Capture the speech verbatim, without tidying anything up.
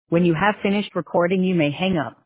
When you have finished recording, you may hang up.